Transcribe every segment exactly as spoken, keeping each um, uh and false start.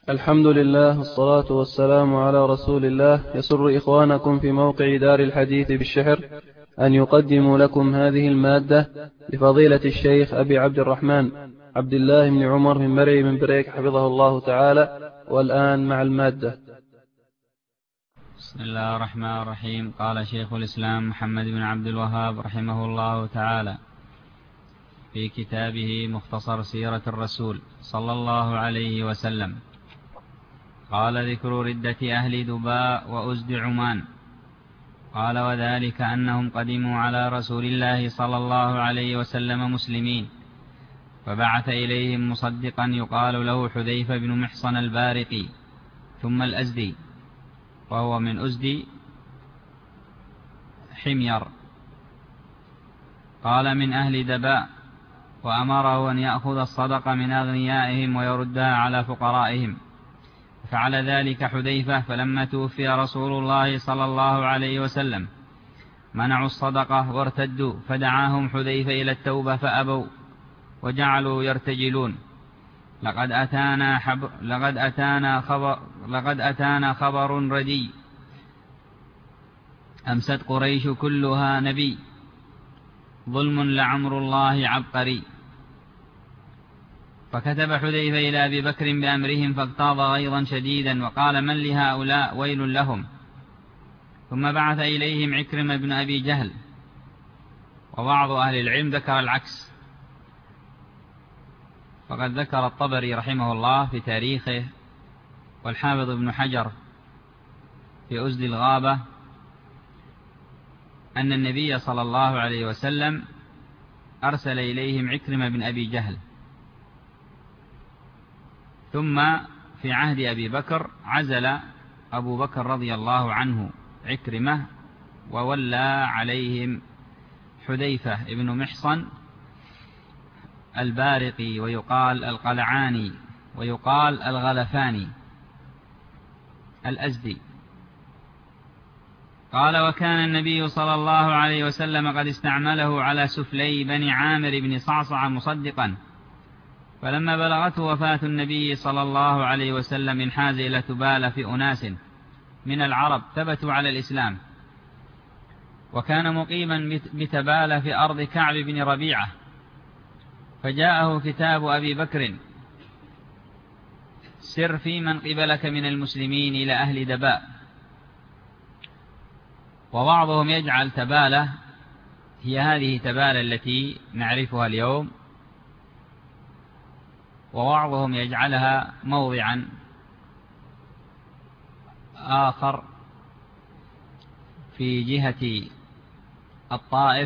الحمد لله والصلاة والسلام على رسول الله. يسر إخوانكم في موقع دار الحديث بالشحر أن يقدموا لكم هذه المادة لفضيلة الشيخ أبي عبد الرحمن عبد الله بن عمر من مرعي من بريك حفظه الله تعالى. والآن مع المادة. بسم الله الرحمن الرحيم. قال شيخ الإسلام محمد بن عبد الوهاب رحمه الله تعالى في كتابه مختصر سيرة الرسول صلى الله عليه وسلم، قال: ذكر ردة أهل دباء وأزد عمان. قال: وذلك أنهم قدموا على رسول الله صلى الله عليه وسلم مسلمين، فبعث إليهم مصدقا يقال له حذيفة بن محصن البارقي ثم الأزدي، وهو من أزدي حمير، قال من أهل دباء، وأمره أن يأخذ الصدقة من أغنيائهم ويردها على فقرائهم. فعل ذلك حذيفة، فلما توفي رسول الله صلى الله عليه وسلم منعوا الصدقة وارتدوا، فدعاهم حذيفة إلى التوبة فأبوا وجعلوا يرتجلون: لقد أتانا, حب... لقد أتانا, خبر... لقد أتانا خبر ردي، أمست قريش كلها نبي، ظلم لعمر الله عبقري. فكتب حذيفة إلى أبي بكر بأمرهم، فاغتاظ غيظا شديدا وقال: من لهؤلاء؟ ويل لهم. ثم بعث إليهم عكرمة بن أبي جهل. وبعض أهل العلم ذكر العكس، فقد ذكر الطبري رحمه الله في تاريخه، والحافظ ابن حجر في أزد الغابة، أن النبي صلى الله عليه وسلم أرسل إليهم عكرمة بن أبي جهل، ثم في عهد أبي بكر عزل أبو بكر رضي الله عنه عكرمة، وولى عليهم حذيفة بن محصن البارقي، ويقال القلعاني، ويقال الغلفاني الأزدي. قال: وكان النبي صلى الله عليه وسلم قد استعمله على سفلي بني عامر بن صعصع مصدقا، فلما بلغته وفاة النبي صلى الله عليه وسلم انحاز إلى تبال في أناس من العرب ثبتوا على الإسلام، وكان مقيما بتبال في أرض كعب بن ربيعة، فجاءه كتاب أبي بكر: سر في من قبلك من المسلمين إلى أهل دباء. وبعضهم يجعل تبالة هي هذه تبالة التي نعرفها اليوم، وبعضهم يجعلها موضعا آخر في جهة الطائف،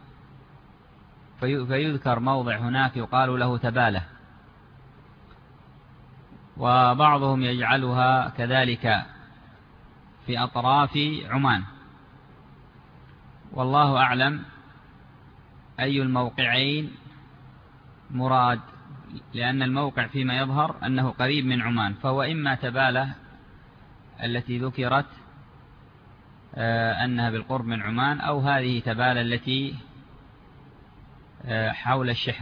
فيذكر موضع هناك يقال له تبالة، وبعضهم يجعلها كذلك في أطراف عمان. والله أعلم أي الموقعين مراد، لأن الموقع فيما يظهر أنه قريب من عمان، فهو إما تبالة التي ذكرت أنها بالقرب من عمان، أو هذه تبالة التي حول الشحر.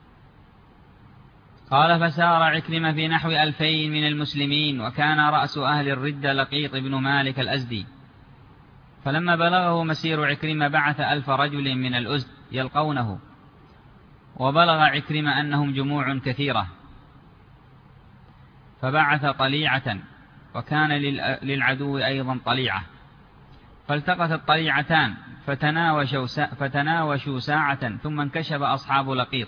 قال: فسار عكرمة في نحو ألفين من المسلمين، وكان رأس أهل الردة لقيط بن مالك الأزدي. فلما بلغه مسير عكرمة بعث ألف رجل من الأزد يلقونه، وبلغ عكرمة أنهم جموع كثيرة، فبعث طليعة، وكان للعدو أيضا طليعة، فالتقت الطليعتان فتناوشوا, فتناوشوا ساعة، ثم انكشف أصحاب لقيط،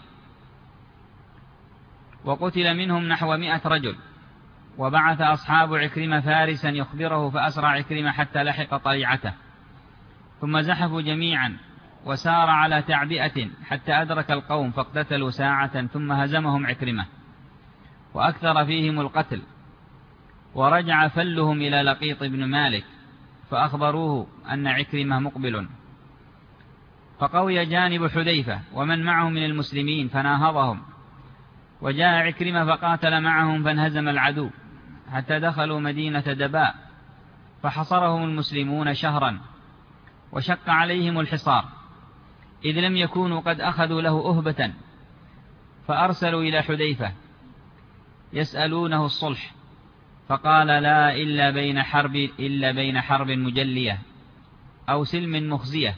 وقتل منهم نحو مئة رجل. وبعث أصحاب عكرمة فارسا يخبره، فأسرع عكرمة حتى لحق طليعته، ثم زحفوا جميعا، وسار على تعبئة حتى أدرك القوم، فاقتتلوا ساعة، ثم هزمهم عكرمة وأكثر فيهم القتل. ورجع فلهم إلى لقيط بن مالك، فأخبروه أن عكرمة مقبل، فقوي جانب حذيفة ومن معه من المسلمين فناهضهم، وجاء عكرمة فقاتل معهم، فانهزم العدو حتى دخلوا مدينة دباء، فحصرهم المسلمون شهرا، وشق عليهم الحصار، إذ لم يكونوا قد أخذوا له أهبة، فأرسلوا إلى حذيفة يسألونه الصلح، فقال لا إلا بين حرب إلا بين حرب مجلية أو سلم مخزية.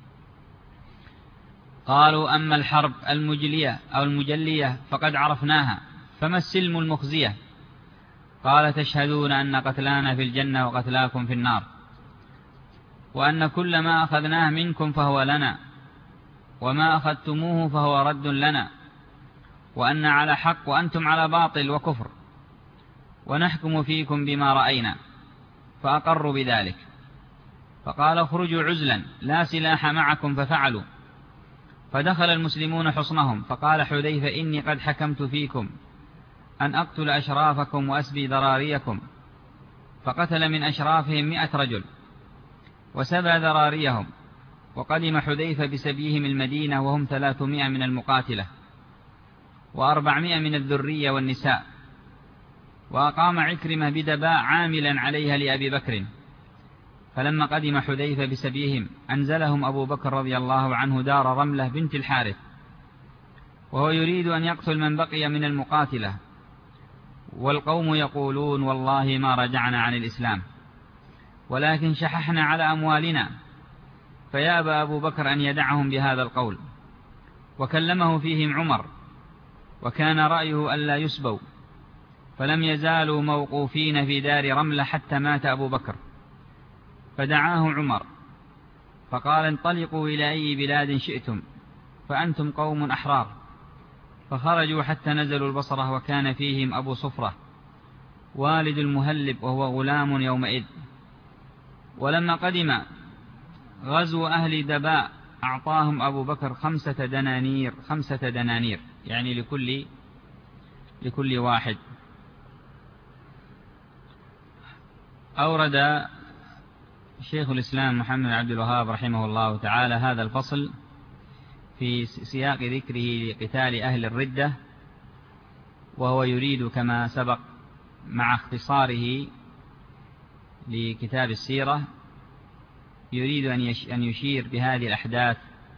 قالوا أما الحرب المجلية أو المجلية فقد عرفناها، فما السلم المخزية؟ قال تشهدون أن قتلانا في الجنة وقتلاكم في النار، وأن كل ما أخذناه منكم فهو لنا، وما أخذتموه فهو رد لنا، وأن على حق وأنتم على باطل وكفر، ونحكم فيكم بما رأينا. فأقروا بذلك. فقال اخرجوا عزلا لا سلاح معكم، ففعلوا. فدخل المسلمون حصنهم. فقال حذيفة إني قد حكمت فيكم أن أقتل أشرافكم وأسبي ذراريكم. فقتل من أشرافهم مئة رجل وسبى ذراريهم. وقدم حذيفة بسبيهم المدينة وهم ثلاثمائة من المقاتلة وأربعمائة من الذرية والنساء. وأقام عكرمة بدباء عاملا عليها لأبي بكر. فلما قدم حذيفة بسبيهم أنزلهم أبو بكر رضي الله عنه دار رملة بنت الحارث، وهو يريد أن يقتل من بقي من المقاتلة، والقوم يقولون والله ما رجعنا عن الإسلام ولكن شححنا على أموالنا. فيابى أبو بكر أن يدعهم بهذا القول، وكلمه فيهم عمر، وكان رأيه ألا يسبوا، فلم يزالوا موقوفين في دار رملة حتى مات أبو بكر. فدعاه عمر فقال انطلقوا إلى أي بلاد شئتم فأنتم قوم أحرار. فخرجوا حتى نزلوا البصرة، وكان فيهم أبو صفرة والد المهلب وهو غلام يومئذ. ولما قدم غزو أهل دباء أعطاهم أبو بكر خمسة دنانير خمسة دنانير يعني لكل لكل واحد. أورد شيخ الإسلام محمد عبد الوهاب رحمه الله تعالى هذا الفصل في سياق ذكره لقتال أهل الردة، وهو يريد كما سبق مع اختصاره لكتاب السيرة يريد أن يشير بهذه الأحداث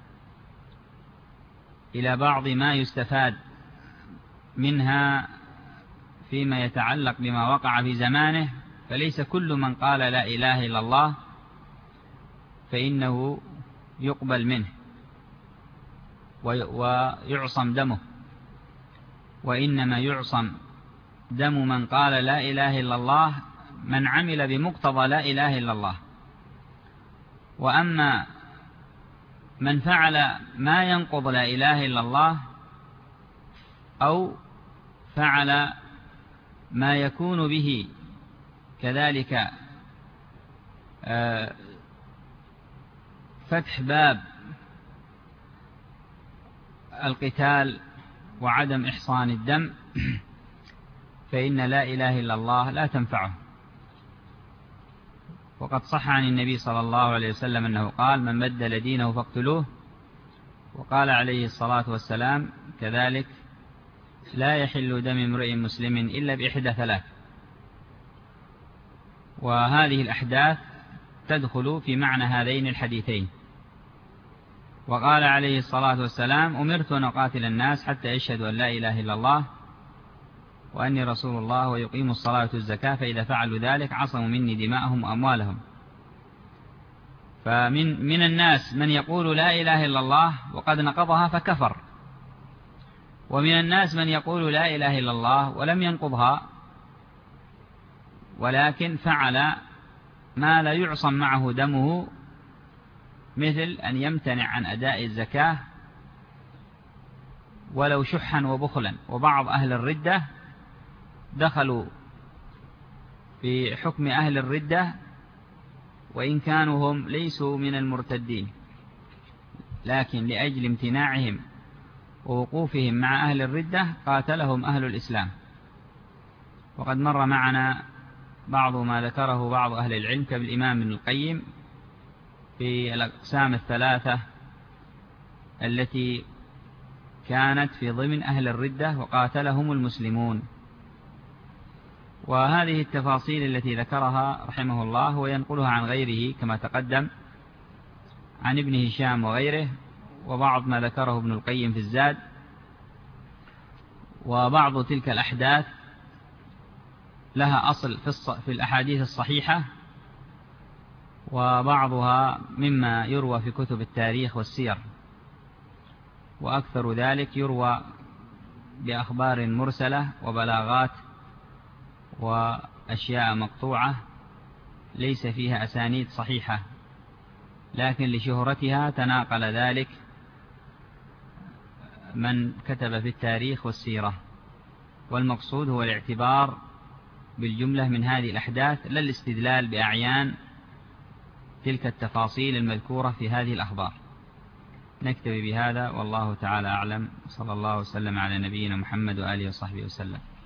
إلى بعض ما يستفاد منها فيما يتعلق بما وقع في زمانه. فليس كل من قال لا إله إلا الله فإنه يقبل منه ويعصم دمه، وإنما يعصم دم من قال لا إله إلا الله من عمل بمقتضى لا إله إلا الله. وأما من فعل ما ينقض لا إله إلا الله أو فعل ما يكون به كذلك فتح باب القتال وعدم إحصان الدم، فإن لا إله إلا الله لا تنفعه. وقد صح عن النبي صلى الله عليه وسلم أنه قال من بدل دينه فاقتلوه. وقال عليه الصلاة والسلام كذلك لا يحل دم امرئ مسلم إلا بإحدى ثلاث. وهذه الأحداث تدخل في معنى هذين الحديثين. وقال عليه الصلاة والسلام أمرت أن أقاتل الناس حتى يشهدوا أن لا إله إلا الله وأني رسول الله ويقيموا الصلاة والزكاة، فإذا فعلوا ذلك عصموا مني دماءهم وأموالهم. فمن من الناس من يقول لا إله إلا الله وقد نقضها فكفر، ومن الناس من يقول لا إله إلا الله ولم ينقضها ولكن فعل ما لا يعصم معه دمه، مثل أن يمتنع عن أداء الزكاة ولو شحا وبخلا. وبعض أهل الردة دخلوا في حكم أهل الردة وإن كانوا هم ليسوا من المرتدين، لكن لأجل امتناعهم ووقوفهم مع أهل الردة قاتلهم أهل الإسلام. وقد مر معنا بعض ما ذكره بعض أهل العلم كالإمام ابن القيم في الأقسام الثلاثة التي كانت في ضمن أهل الردة وقاتلهم المسلمون. وهذه التفاصيل التي ذكرها رحمه الله وينقلها عن غيره كما تقدم عن ابن هشام وغيره، وبعض ما ذكره ابن القيم في الزاد. وبعض تلك الأحداث لها أصل في الأحاديث الصحيحة، وبعضها مما يروى في كتب التاريخ والسير، وأكثر ذلك يروى بأخبار مرسلة وبلاغات وأشياء مقطوعة ليس فيها أسانيد صحيحة، لكن لشهرتها تناقل ذلك من كتب في التاريخ والسيرة. والمقصود هو الاعتبار بالجملة من هذه الأحداث، لا الاستدلال بأعيان تلك التفاصيل المذكورة في هذه الأخبار. نكتفي بهذا والله تعالى أعلم، صلى الله وسلم على نبينا محمد وآله وصحبه وسلم.